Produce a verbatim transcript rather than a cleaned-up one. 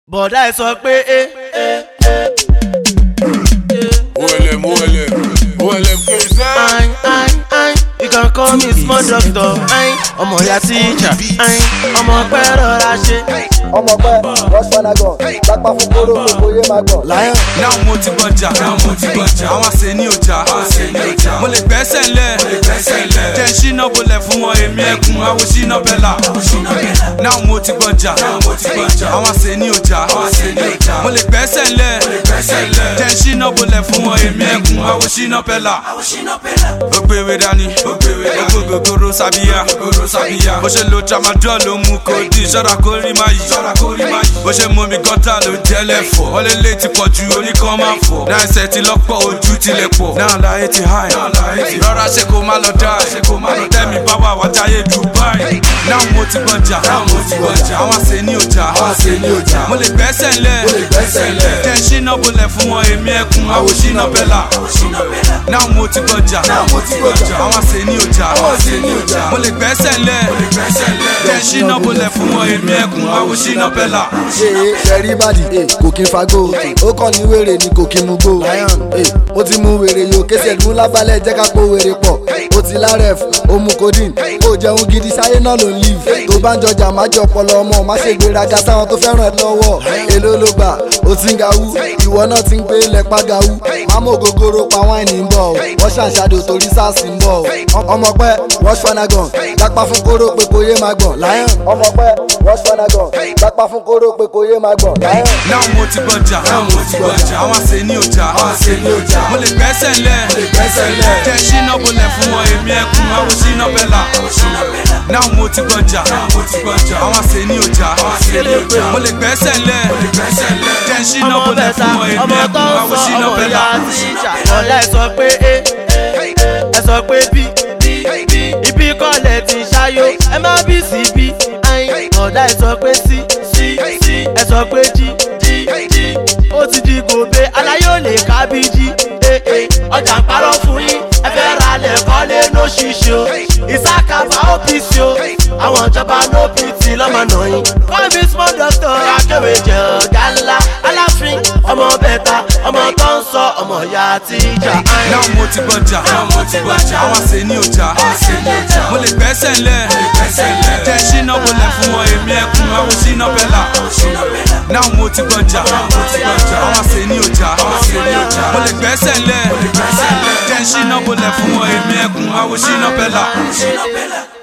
bọ̀dá ẹ sọ pé ẹ ẹ ẹ. O L M O L M O L M kìí Ayin ayin ayin you can call me small doctor. Ayin ọmọ ya teacher. Ayin ọmọ pẹ́ rọra ṣe. ọmọ pẹ́ rush fanagan lápá fún kóró gbogbo yé máa gàn. Lion. Now mo ti gbọ́jà, now mo ti gbọ́jà. Àwọn àṣẹ ní ọjà, àṣẹ ní ọjà. Mo lè gbẹ́sẹ̀ lẹ̀, mo lè gbẹ́sẹ̀ lẹ̀. Jẹ́ ń ṣínà bolẹ̀ fún wọn èmi ẹkùn, àwọn ṣínà bẹ́là. Now mo ti gbọ́jà, now mo ti gbọ́jà. Àwọn àṣẹ ní ọjà, àṣẹ ní ọjà. Mo lè gbẹ́sẹ̀ lẹ̀, mo lè gbẹ́sẹ̀ lẹ̀. Jẹ́ ń ṣínà bolẹ̀ fún wọn èmi ẹkùn, àwọn ṣínà bẹ́là. Ó gbéwé dání, ó gbéwé dání. Ó gbogbogbò sábíyá, gbogbogbò sábíyá. Bó ṣe lo tramadol ló mú kòdì, ṣọ́ra kó rí máa yìí, ṣọ́ra kó rí máa yìí. Bó ṣe mú mi gọ́tà ló jẹ́lẹ̀ fọ̀. Wọ́n lé lé ti pọ̀ ju oníkan máa fọ̀. Náà ẹsẹ̀ ti lọ́pọ̀ ojú tilẹ̀ pọ̀. Náà láyé ti háì. Rọra ṣe kó má lọ dá ẹ̀. Tẹ́mi bá wà wá jáyé Dubai. Náà mo ti gbọ́jà. Àwọn àṣẹ ní ọjà. Mo lè gbẹ́sẹ̀ lẹ̀. Jẹ́ ń ṣínà bolẹ̀ fún wọn èmi ẹkùn. Àwọn ṣínà bẹ́là. Náà mo ti gbọ́jà. Àwọn àṣẹ ní ọjà. Mo lè gbẹ́sẹ̀ lẹ̀. Jẹ́ ń ṣínà bolẹ̀ fún wọn èmi ẹkùn. Àwọn ṣínà bẹ́là. ṣe ṣẹ̀rí bàdì kò kí n fagbó ó kàn ní wèrè ni kò kí n mú gbó. mo ti mú wèrè yo kéṣẹ̀ mú lábálẹ̀ jẹ́ ká pò wèrè pọ̀ ó ti lárẹ̀ ó mú codeine ó jẹun gidi sáyé náà ló ń live tó bá ń jọjà má jọ ọpọlọ ọmọ má ṣe gbéraga sáwọn tó fẹ́ràn ẹ lọ́wọ́ èló ló gbà ó ti ń gawú ìwọ náà ti ń gbé lẹ́pà gawú mámú ògógóró pa wáìnì ń bọ̀ wọ́n ṣàṣàdò torí sars ń bọ̀ ọmọ pẹ́ rush fanagan lápá fún kóró pé kò yé máa gbọ̀n Lion. ọmọ pẹ́ rush fanagan lápá fún kóró pé kò yé máa gbọ̀n Lion. Now mo ti gbọ́jà, àwọn àṣẹ ní ọjà. Mo lè gbẹ́sẹ̀ lẹ̀, jẹ́ ń ṣínà bolẹ̀ fún wọn èmi ẹkùn, àwọn ṣínà bẹ́là. Now mo ti gbọ́jà, àwọn àṣẹ ní ọjà. Mo lè gbẹ́sẹ̀ lẹ̀, jẹ́ ń ṣínà ọmọ bolẹ̀ fún bẹ́ta wọn èmi ọmọ ẹkùn, tó ń àwọn sọ ṣínà ọmọ bẹ́là. ya teacher. bọ̀dá ẹ sọ pé ẹ ẹ sọ pé bí ibi kọ́lẹ̀ ti ṣáyó ẹ má bí sí bí. Ayin bọ̀dá ẹ sọ pé sí ẹ sọ pé jí ó ti di gòbè aláyé ò lè kábíjí ọjà ń parọ́ fún yín ẹ fẹ́ ra lẹ̀ kọ́lé ló ṣíṣe o ìsákàbà ó bí sí o àwọn ìjọba ló bí ti lọ́mọ náà yín. call me small doctor akéwì jẹ ọ̀gá ńlá aláfin ọmọ bẹ́ta ọmọ tó ń sọ ọmọ ya tíjà. Now mo ti gbọ́jà, àwọn àṣẹ ní ọjà. Mo lè gbẹ́sẹ̀ lẹ̀, jẹ́ ń ṣínà bolẹ̀ fún wọn èmi ẹkùn, àwọn ṣínà bẹ́là. Now mo ti gbọ́jà, àwọn àṣẹ ní ọjà. Mo lè gbẹ́sẹ̀ lẹ̀, jẹ́ ń ṣínà bolẹ̀ fún wọn èmi ẹkùn, àwọn ṣínà bẹ́là.